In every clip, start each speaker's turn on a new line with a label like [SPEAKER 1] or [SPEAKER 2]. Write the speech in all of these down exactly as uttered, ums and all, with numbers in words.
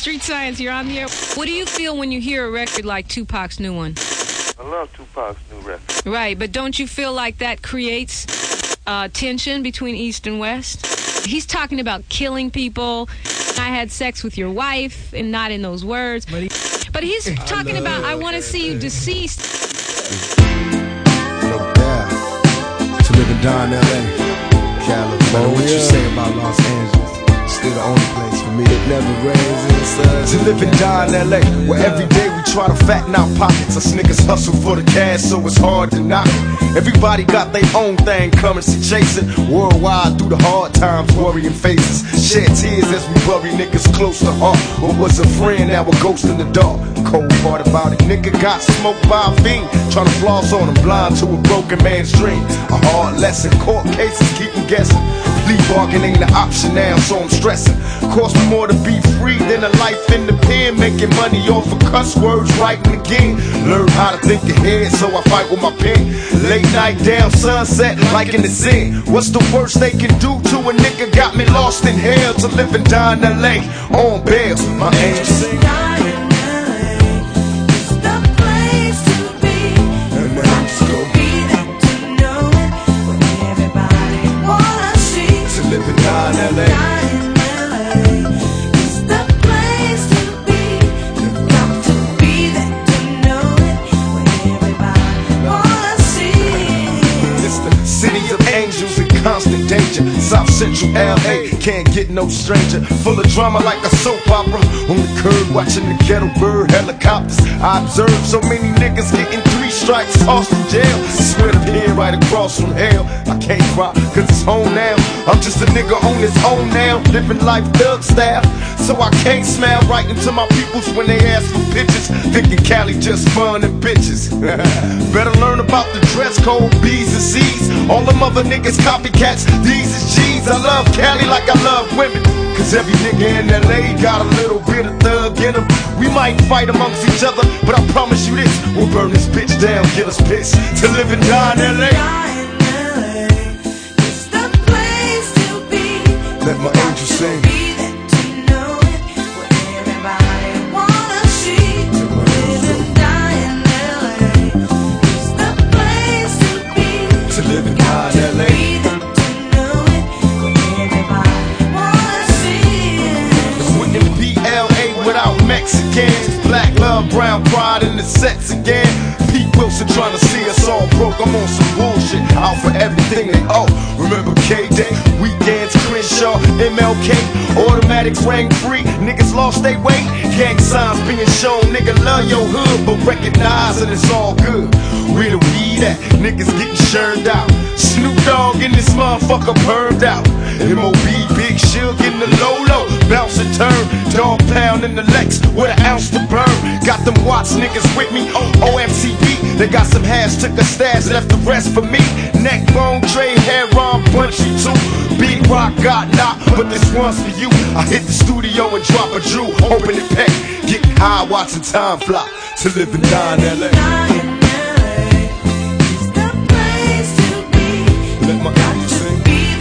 [SPEAKER 1] Street Science, you're on the air. What do you feel when you hear a record like Tupac's new one?
[SPEAKER 2] I love Tupac's new record.
[SPEAKER 1] Right, but don't you feel like that creates uh, tension between East and West? He's talking about killing people. I had sex with your wife, and not in those words. But, he, but he's talking about, I want to see you deceased.
[SPEAKER 3] No doubt. To live and die in L A, California. What you say about Los Angeles? Still the only place for me. It never rains in the sun. To live and die in L A, where every day we try to fatten our pockets. Us niggas hustle for the cash, so it's hard to knock it. Everybody got their own thing coming, so chasing worldwide through the hard times, worrying faces. Shed tears as we bury niggas close to heart. What was a friend, now a ghost in the dark. Cold part about it, nigga got smoked by a fiend, trying to floss on him, blind to a broken man's dream. A hard lesson, court cases keep him guessing. Plea bargain ain't an option now, so I'm stressing. Cost me more to be free than a life in the pen. Making money off of cuss words, writing again. Learn how to think ahead, so I fight with my pen. Late night down sunset, like in the Zen. What's the worst they can do to a nigga? Got me lost in hell to live and die in L A on bail. My angel sing. Constant danger, South Central L A, can't get no stranger. Full of drama like a soap opera. On the curb watching the ghetto bird helicopters. I observe so many niggas getting three strikes, tossed in jail. Swear to here right across from hell. I can't cry cause it's home now. I'm just a nigga on his own now, living life thug style. So I can't smile right into my peoples when they ask for pictures, thinking Cali just fun and bitches. Better learn about the dress code, B's and C's. All them other niggas copycats, these is G's. I love Cali like I love women, cause every nigga in L A got a little bit of thug in him. We might fight amongst each other, but I promise you this, we'll burn this bitch down, get us pissed. To live and die in L A. Let my angel sing. Mexicans, black love, brown pride in the sets again. Pete Wilson trying to see us all broke. I'm on some bullshit, out for everything they owe. Remember K-Day, weekends, Crenshaw, M L K, automatics rang free. Niggas lost their weight, gang signs being shown. Nigga love your hood, but recognize that it's all good. Where the weed at? Niggas getting churned out. Snoop Dogg in this motherfucker burned out. M O B, Big Shug in the low-low, bounce and turn. Dog pound in the Lex with an ounce to burn. Got them Watts niggas with me, O M C B. They got some hash, took a stash, left the rest for me. Neck bone, trade, hair on, punchy too. Big Rock got knocked, but this one's for you. I hit the studio and drop a Drew, open it pack. Get high, watching time fly. To live and die in L A. Let my angel sing.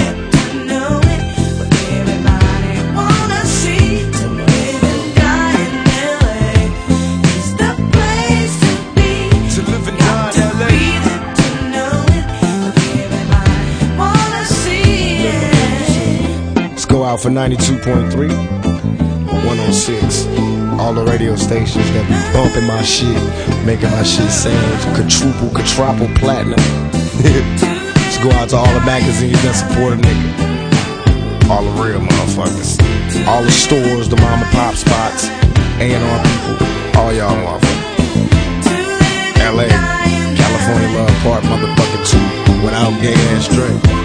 [SPEAKER 3] Go out for ninety-two point three, one oh six. All the radio stations that be bumping my shit, making my shit sound quadruple, quadruple platinum. Let's go out to all the magazines that support a nigga. All the real motherfuckers. All the stores, the mom and pop spots, A and R people, all y'all motherfuckers. L A, California Love Park, motherfucking two, without gay ass Dre.